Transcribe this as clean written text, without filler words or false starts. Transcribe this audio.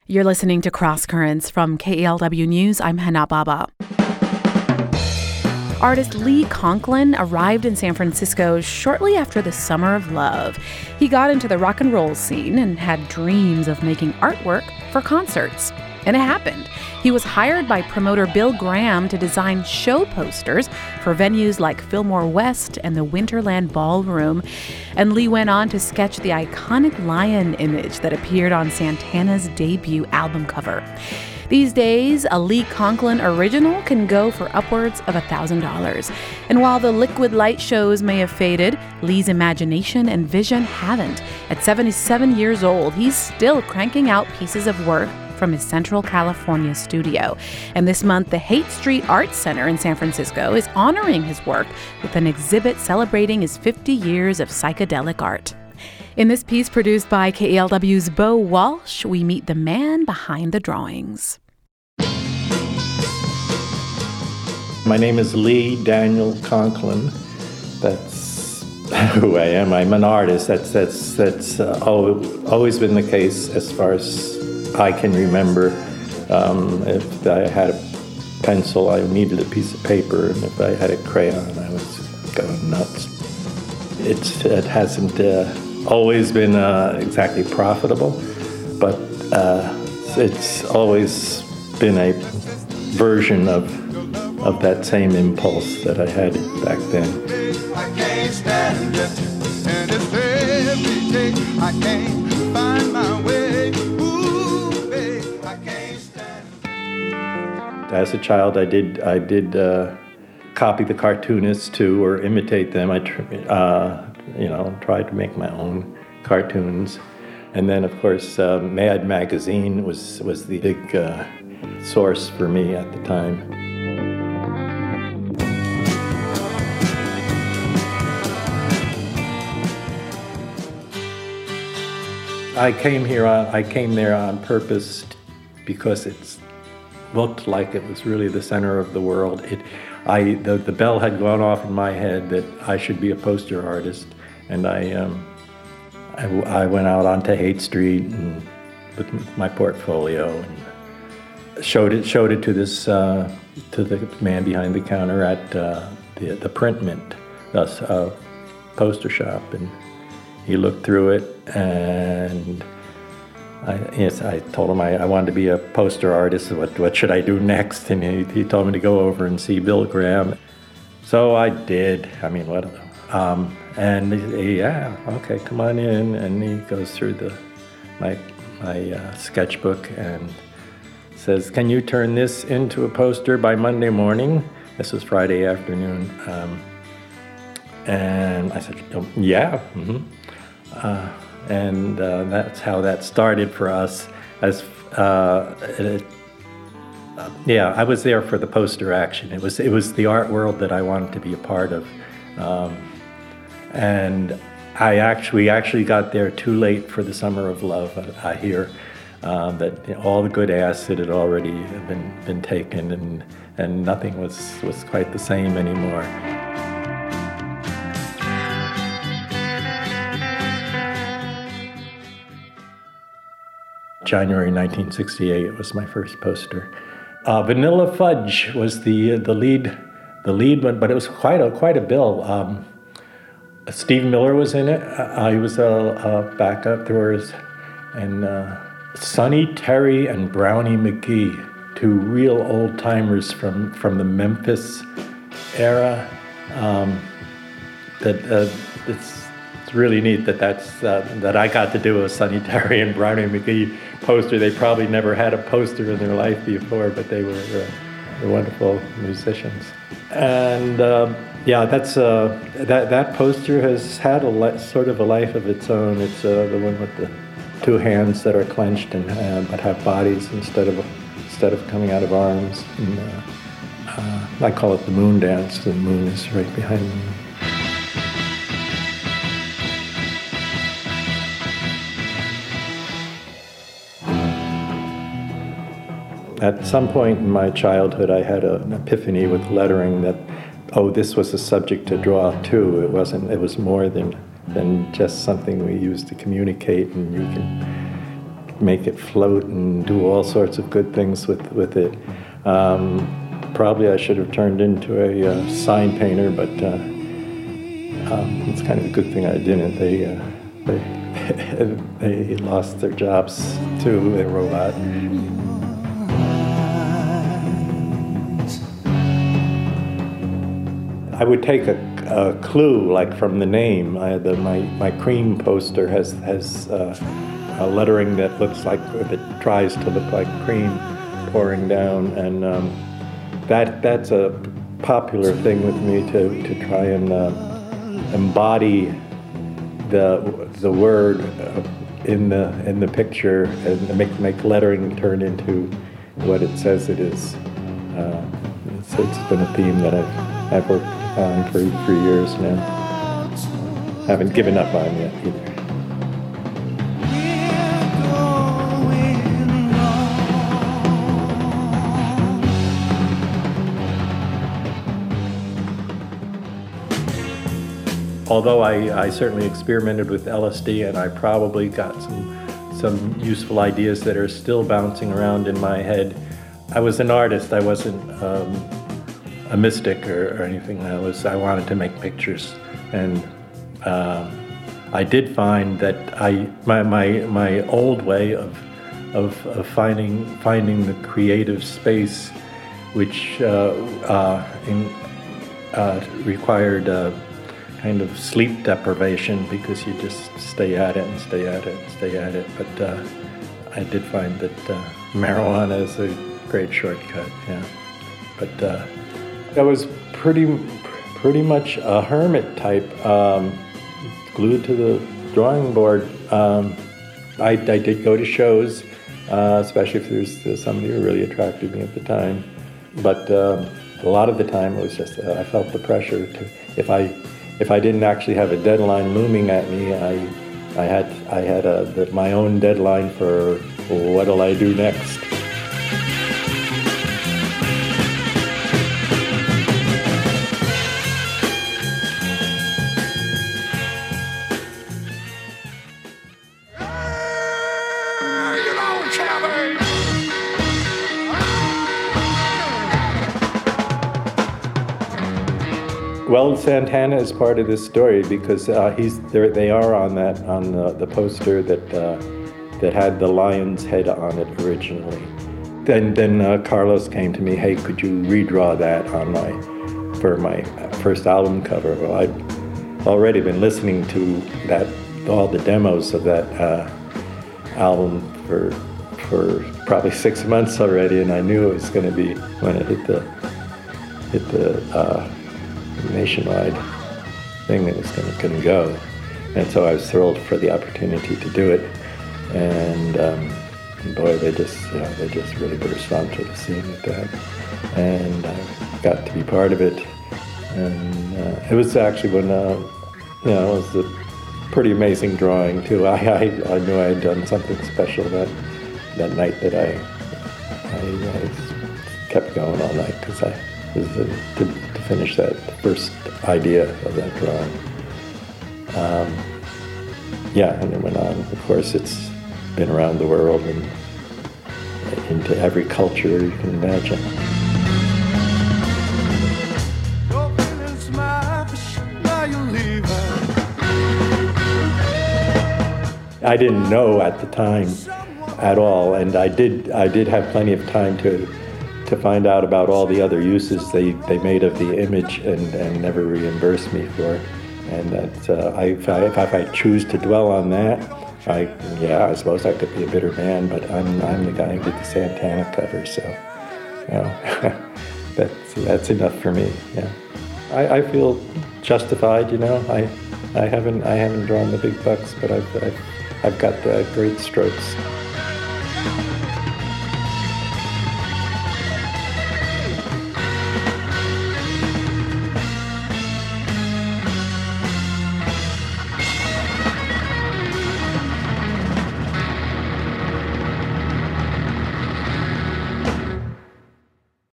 You're listening to Cross Currents from KALW News. I'm Hannah Baba. Artist Lee Conklin arrived in San Francisco shortly after the Summer of Love. He got into the rock and roll scene and had dreams of making artwork for concerts. And it happened. He was hired by promoter Bill Graham to design show posters for venues like Fillmore West and the Winterland Ballroom. And Lee went on to sketch the iconic lion image that appeared on Santana's debut album cover. These days, a Lee Conklin original can go for upwards of $1,000. And while the liquid light shows may have faded, Lee's imagination and vision haven't. At 77 years old, he's still cranking out pieces of work from his Central California studio. And this month, the Haight Street Arts Center in San Francisco is honoring his work with an exhibit celebrating his 50 years of psychedelic art. In this piece produced by KALW's Bo Walsh, we meet the man behind the drawings. My name is Lee Daniel Conklin. That's who I am. I'm an artist. That's always been the case as far as I can remember. If I had a pencil, I needed a piece of paper, and if I had a crayon, I was going nuts. It hasn't always been exactly profitable, but it's always been a version of that same impulse that I had back then. I can't stand it, and it's every day I can't find my way. As a child, I did copy the cartoonists too, or imitate them. I tried to make my own cartoons, and then of course, Mad Magazine was the big source for me at the time. I came there on purpose because it looked like it was really the center of the world. The bell had gone off in my head that I should be a poster artist, and I went out onto Haight Street and with my portfolio and showed it to this to the man behind the counter at the print mint, poster shop, and he looked through it, and I told him I wanted to be a poster artist. What should I do next? And he told me to go over and see Bill Graham. So I did. I mean, what? And okay, come on in. And he goes through my sketchbook and says, "Can you turn this into a poster by Monday morning?" This was Friday afternoon. And I said, "Oh, yeah." Mm-hmm. And that's how that started for us. I was there for the poster action. It was the art world that I wanted to be a part of, and we actually got there too late for the Summer of Love. I hear that all the good acid had already been taken, and nothing was quite the same anymore. January 1968 was my first poster. Vanilla Fudge was the lead one, but it was quite a bill. Steve Miller was in it. He was a backup. There was, and Sonny Terry and Brownie McGee, two real old timers from the Memphis era. It's really neat that I got to do a Sonny Terry and Brownie McGee poster. They probably never had a poster in their life before, but they were wonderful musicians. And that poster has had sort of a life of its own. It's the one with the two hands that are clenched but have bodies instead of coming out of arms. And, I call it the moon dance. The moon is right behind me. At some point in my childhood, I had an epiphany with lettering that, this was a subject to draw too. It was more than just something we used to communicate, and you can make it float and do all sorts of good things with it. Probably I should have turned into a sign painter, but it's kind of a good thing I didn't. They lost their jobs to a robot. I would take a clue, like from the name. My cream poster has a lettering that looks like, that tries to look like cream pouring down, and that's a popular thing with me to try and embody the word in the picture and make lettering turn into what it says it is. It's been a theme that I've worked on for years now. Haven't given up on yet either. Although I certainly experimented with LSD, and I probably got some useful ideas that are still bouncing around in my head, I was an artist. I wasn't a mystic or anything. I wanted to make pictures, and I did find that my old way of finding the creative space, which required kind of sleep deprivation, because you just stay at it and stay at it and stay at it. But I did find that marijuana is a great shortcut. Yeah, but I was pretty much a hermit type, glued to the drawing board. I did go to shows, especially if there's somebody who really attracted me at the time. But a lot of the time it was just I felt the pressure to, if I didn't actually have a deadline looming at me, I had my own deadline for what'll I do next. Well, Santana is part of this story because they are on the poster that had the lion's head on it originally. Then Carlos came to me, hey, could you redraw that for my first album cover? Well, I'd already been listening to all the demos of that album for probably 6 months already, and I knew it was going to be when it hit the nationwide thing that was going to go. And so I was thrilled for the opportunity to do it. And boy, they just really burst onto the scene with that. And I got to be part of it. And it was actually when, it was a pretty amazing drawing too. I knew I had done something special that night that I kept going all night because to finish that first idea of that drawing. And it went on. Of course, it's been around the world and into every culture you can imagine. I didn't know at the time at all, and I did have plenty of time to find out about all the other uses they made of the image and never reimbursed me for. And that if I choose to dwell on that, I suppose I could be a bitter man, but I'm the guy who did the Santana cover, so that's enough for me. Yeah, I feel justified. I haven't drawn the big bucks, but I've got the great strokes.